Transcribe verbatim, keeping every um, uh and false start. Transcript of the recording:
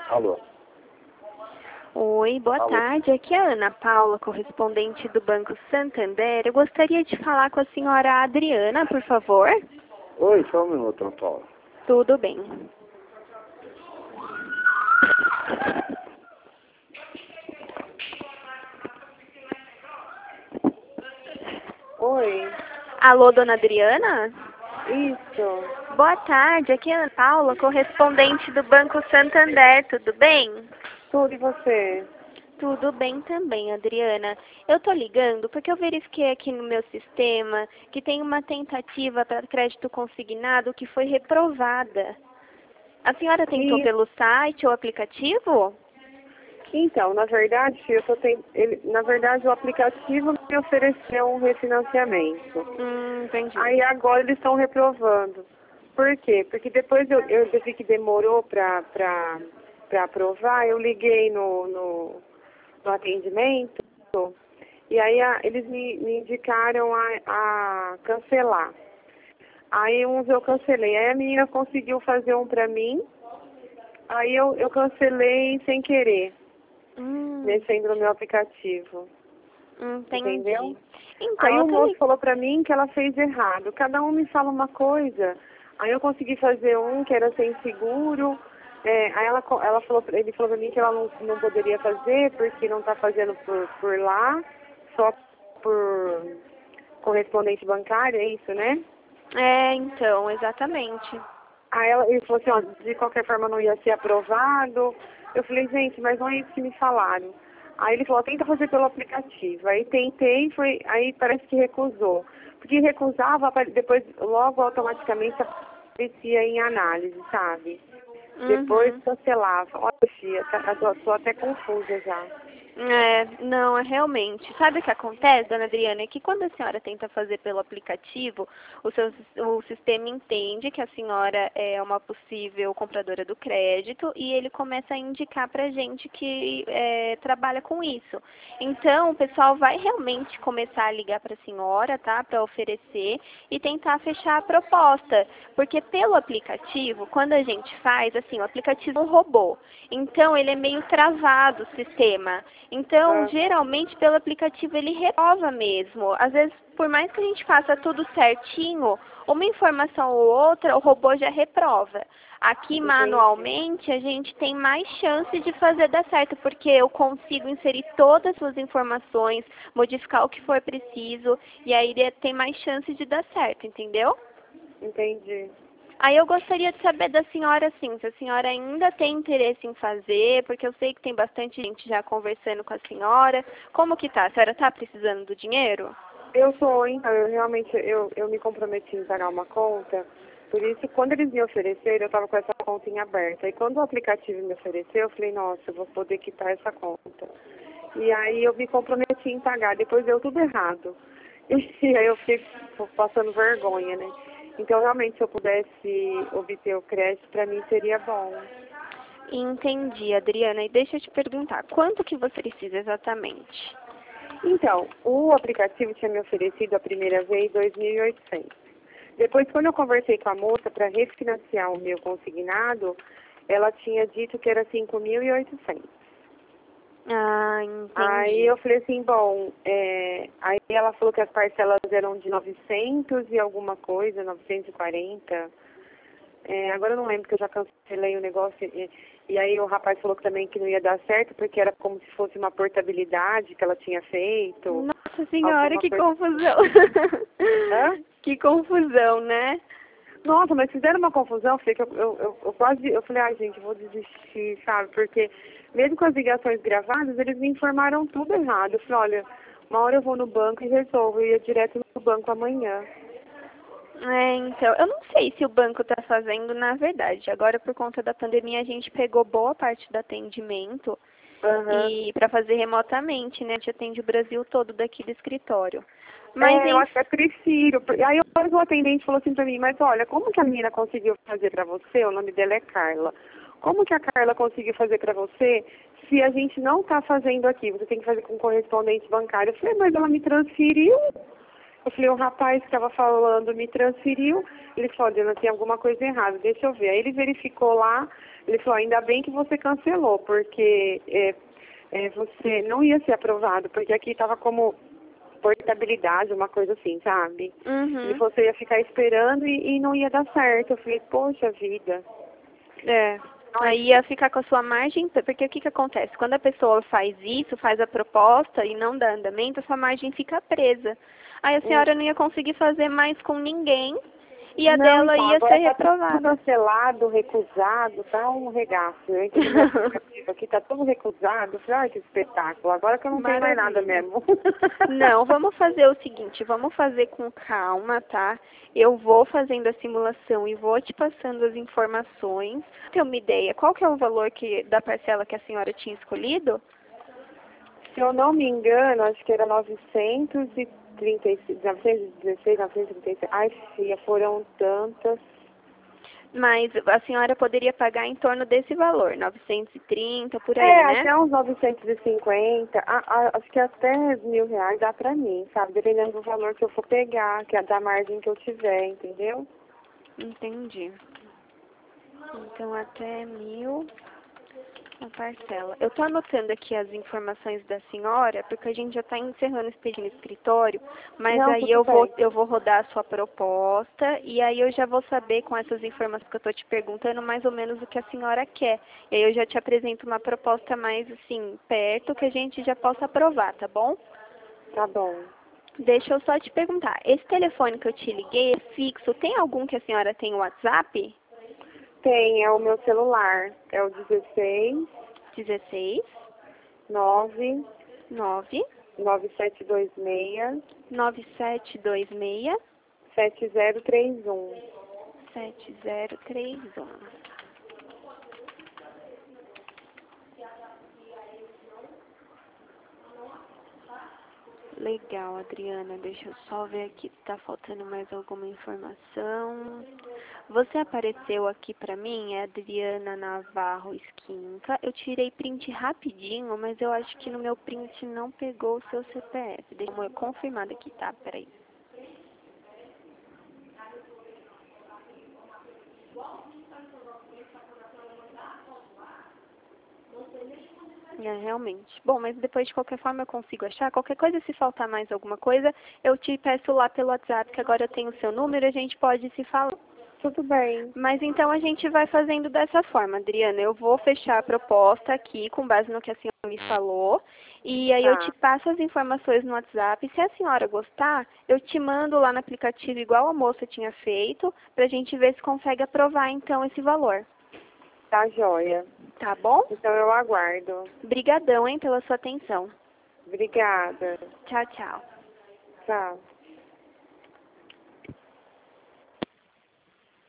Alô? Oi, boa Alô? tarde. Aqui é a Ana Paula, correspondente do Banco Santander. Eu gostaria de falar com a senhora Adriana, por favor. Oi, só um minuto, Ana Paula. Tudo bem. Oi, Alô, dona Adriana? isso. Boa tarde. Aqui é a Ana Paula, correspondente do Banco Santander. Tudo bem? Tudo e você? Tudo bem também, Adriana. Eu tô ligando porque eu verifiquei aqui no meu sistema que tem uma tentativa para crédito consignado que foi reprovada. A senhora tentou E, pelo site ou aplicativo? então, na verdade, eu tô ten... ele, na verdade, o aplicativo me ofereceu um refinanciamento. Hum, entendi. Aí agora eles estão reprovando. Por quê? Porque depois eu, eu vi que demorou para para para aprovar, eu liguei no, no, no atendimento e aí a, eles me, me indicaram a, a cancelar. Aí uns eu cancelei. Aí a menina conseguiu fazer um pra mim. Aí eu, eu cancelei sem querer, Hum, mexendo no meu aplicativo. entendi. Entendeu? Então, Aí eu o tô moço ligando. falou pra mim que ela fez errado. Cada um me fala uma coisa. Aí eu consegui fazer um que era sem seguro. É, aí ela, co- ela falou, ele falou pra mim que ela não, não poderia fazer porque não tá fazendo por, por lá, só por correspondente bancário, é isso, né? É, então, exatamente. Aí ela, ele falou assim, ó, de qualquer forma não ia ser aprovado. Eu falei, gente, mas não é isso que me falaram. Aí ele falou, tenta fazer pelo aplicativo. Aí tentei, foi, aí parece que recusou. Porque recusava, apare- depois logo automaticamente aparecia em análise, sabe? Depois Uhum. cancelava. Olha, Fia, tá, eu tô até confusa já. É, não, é realmente. Sabe o que acontece, dona Adriana? É que quando a senhora tenta fazer pelo aplicativo, o, seu, o sistema entende que a senhora é uma possível compradora do crédito e ele começa a indicar pra gente que é, trabalha com isso. Então, o pessoal vai realmente começar a ligar pra senhora, tá? Pra oferecer e tentar fechar a proposta. Porque pelo aplicativo, quando a gente faz, assim, o aplicativo é um robô. Então, ele é meio travado o sistema. Então, Ah, geralmente, pelo aplicativo ele reprova mesmo. Às vezes, por mais que a gente faça tudo certinho, uma informação ou outra, o robô já reprova. Aqui, entendi. manualmente, a gente tem mais chance de fazer dar certo, porque eu consigo inserir todas as suas informações, modificar o que for preciso, e aí tem mais chance de dar certo, entendeu? Entendi. Aí eu gostaria de saber da senhora, assim, se a senhora ainda tem interesse em fazer, porque eu sei que tem bastante gente já conversando com a senhora. Como que tá? A senhora tá precisando do dinheiro? Eu sou, então, eu realmente, eu, eu me comprometi em pagar uma conta, por isso, quando eles me ofereceram, eu estava com essa conta em aberta. E quando o aplicativo me ofereceu, eu falei, nossa, eu vou poder quitar essa conta. E aí eu me comprometi em pagar, depois deu tudo errado. E aí eu fiquei passando vergonha, né? Então, realmente, se eu pudesse obter o crédito, para mim seria bom. Entendi, Adriana. E deixa eu te perguntar, quanto que você precisa exatamente? Então, o aplicativo tinha me oferecido a primeira vez dois mil e oitocentos. Depois, quando eu conversei com a moça para refinanciar o meu consignado, ela tinha dito que era cinco mil e oitocentos. Ah, Aí entendi. eu falei assim, bom, é... aí ela falou que as parcelas eram de novecentos e alguma coisa, novecentos e quarenta. É, agora eu não lembro que eu já cancelei o negócio. E, e aí o rapaz falou que também que não ia dar certo, porque era como se fosse uma portabilidade que ela tinha feito, Nossa senhora, alguma que coisa. confusão. Hã? Que confusão, né? Nossa, mas fizeram uma confusão, eu falei que eu, eu, eu, eu quase, eu falei, ai gente, eu vou desistir, sabe? Porque mesmo com as ligações gravadas, eles me informaram tudo errado. Eu falei, olha, uma hora eu vou no banco e resolvo, eu ia direto no banco amanhã. É, então, eu não sei se o banco está fazendo, na verdade. Agora, por conta da pandemia, a gente pegou boa parte do atendimento Aham. e para fazer remotamente, né? A gente atende o Brasil todo daqui do escritório. Mas, É, eu acho enfim, que é prefiro. por- Aí depois o atendente falou assim pra mim, mas olha, como que a menina conseguiu fazer pra você? O nome dela é Carla. Como que a Carla conseguiu fazer pra você se a gente não tá fazendo aqui? Você tem que fazer com correspondente bancário. Eu falei, mas ela me transferiu. Eu falei, o rapaz que estava falando me transferiu, ele falou, Diana, tem alguma coisa errada, deixa eu ver. Aí ele verificou lá, ele falou, ainda bem que você cancelou, porque é, é, você não ia ser aprovado, porque aqui estava como portabilidade, uma coisa assim, sabe? Uhum. Ele falou, você ia ficar esperando e, e não ia dar certo. Eu falei, poxa vida. É. Aí ia ficar com a sua margem, porque o que que acontece? Quando a pessoa faz isso, faz a proposta e não dá andamento, a sua margem fica presa. Aí a senhora não ia conseguir fazer mais com ninguém e a Não, dela então, ia agora ser tá tudo reprovada. cancelado, recusado, tá um regaço. Eu entrei no aplicativo aqui, tá tudo recusado. Eu falei, ai, que espetáculo, agora que eu não tenho mais nada mesmo. Não, vamos fazer o seguinte, vamos fazer com calma, tá? Eu vou fazendo a simulação e vou te passando as informações. Tem uma ideia, qual que é o valor que, da parcela que a senhora tinha escolhido? Se eu não me engano, acho que era novecentos e trinta e seis, novecentos e dezesseis, novecentos e trinta e seis. Ai, filha, foram tantas. Mas a senhora poderia pagar em torno desse valor, novecentos e trinta, por aí, É, né? até uns novecentos e cinquenta, a, a, acho que até mil reais dá pra mim, sabe? Dependendo do valor que eu for pegar, que é da margem que eu tiver, entendeu? Entendi. Então até mil a parcela. Eu estou anotando aqui as informações da senhora, porque a gente já está encerrando o expediente no escritório, mas Não, aí tudo eu vou, bem. eu vou rodar a sua proposta e aí eu já vou saber com essas informações que eu estou te perguntando mais ou menos o que a senhora quer. E aí eu já te apresento uma proposta mais assim, perto, que a gente já possa aprovar, tá bom? Tá bom. Deixa eu só te perguntar, esse telefone que eu te liguei é fixo, tem algum que a senhora tem o WhatsApp? Tem, é o meu celular, é o dezesseis, dezesseis, nove, nove, nove sete dois seis, nove sete dois seis, sete zero três um. sete zero três um. Legal, Adriana. Deixa eu só ver aqui se tá faltando mais alguma informação. Você apareceu aqui pra mim, é Adriana Navarro Esquinca. Eu tirei print rapidinho, mas eu acho que no meu print não pegou o seu C P F. Deixa eu confirmar aqui, tá? Peraí. É, realmente. Bom, mas depois de qualquer forma eu consigo achar. Qualquer coisa, se faltar mais alguma coisa, eu te peço lá pelo WhatsApp, que agora eu tenho o seu número, a gente pode se falar. Tudo bem. Mas então a gente vai fazendo dessa forma, Adriana. Eu vou fechar a proposta aqui com base no que a senhora me falou. E aí eu Tá, te passo as informações no WhatsApp. Se a senhora gostar, eu te mando lá no aplicativo igual a moça tinha feito, pra gente ver se consegue aprovar então esse valor. tá joia. Tá bom? Então eu aguardo. Brigadão, hein, pela sua atenção. Obrigada. Tchau, tchau. Tchau.